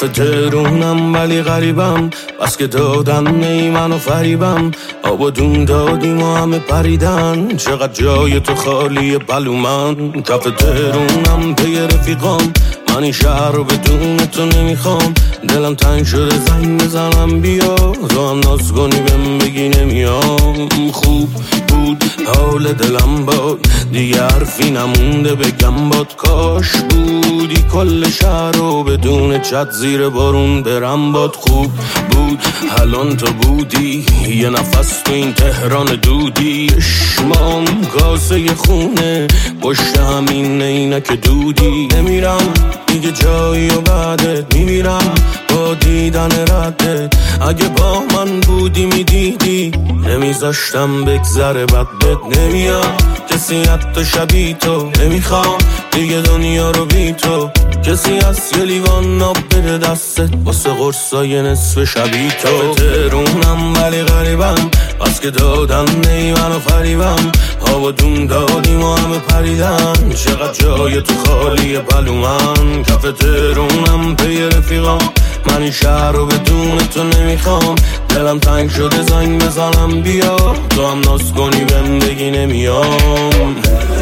کف تهرونم ولی غریبم، بس که دادن نی منو فریبم. آب و دون دادیم و همه پریدن، چقدر جای تو خالیه بلومن. کف تهرونم پی رفیقام، من این شهر رو بدون تو نمیخوام. دلم تنگ شده زنگ بزنم بیا، تو هم ناز کنی بهم بگی نمیام. خوب بود حال دلم باد، دیگه حرفی نمونده بگم باد. کاش بودی کل شهر رو بدون چت زیر بارون برم باد. خوب بود الان تو بودی، یه نفس تو این تهران دودی. شمام کاسه خونه پشت همین عینک دودی. نمیرم دیگه جایی و بعدت، میمیرم با دیدن ردت. اگه با من بودی میدیدی، نمیذاشتم بگذره بدت. نمیاد کسی حتی شبیه تو، نمیخوام دیگه دنیا رو بی تو. کسی هست یه لیوان آب بده دستت، واسه قرصای نصف شبیه تو. تهرونم ولی غریبم، بس که دادن نی منو فریبم. آب و دون دادیم و همه پریدن، چقدر جای تو خالیه بلومن. کف تهرونم پی رفیقام، من این شهر رو بدون تو نمیخوام. دلم تنگ شده زنگ بزنم بیا، تو هم ناز کنی بهم بگی نمیام.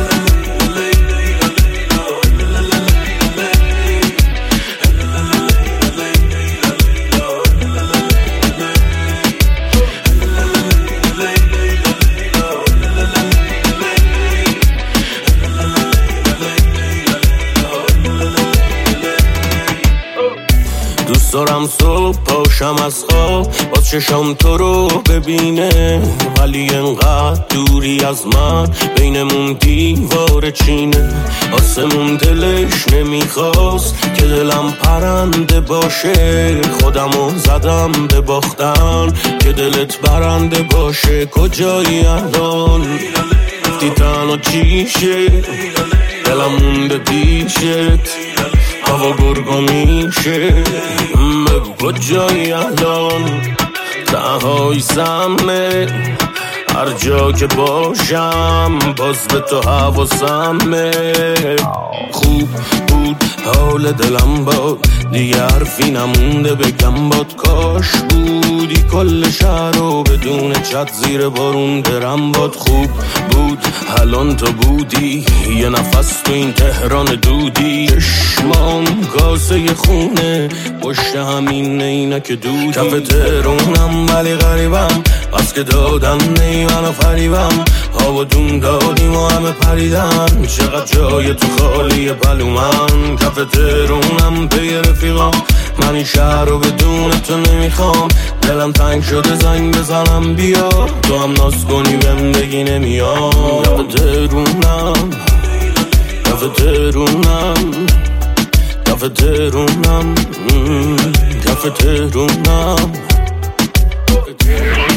دوست دارم صبح پاشم از خواب، باز چشم تو رو ببینه. ولی انقدر دوری از من، بینمون دیوار چینه. آسمون دلش نمیخواست که دلم پرنده باشه. خودمو زدم به باختن که دلت برنده باشه. کجایی الان گفتی تنها چیشه، دلم مونده پیشت، هوا گرگو میشه. بگو کجایی الان، تنهایی سمه. هر جا که باشم باز به تو حواسمه. خوب بود حال دلم باد، دیگه حرفی نمونده بگم باد. کاش بودی کل شهر رو بدون چت زیر بارون برم باد. خوب بود الان تو بودی، یه نفس تو این تهران دودی. چشمام کاسه خونه پشت همین عینک دودی. کف تهرونم ولی غریبم، بس که دادن نی منو فریبم. آب و دون دادیم و همه پریدن، چقدر جای تو خالیه بلومن. کف تهرونم پی رفیقام، من این شهر رو بدون تو نمیخوام. دلم تنگ شده زنگ بزنم بیا، تو هم ناز کنی بهم بگی نمیام. کف تهرونم، کف تهرونم، کف تهرونم، کف تهرونم.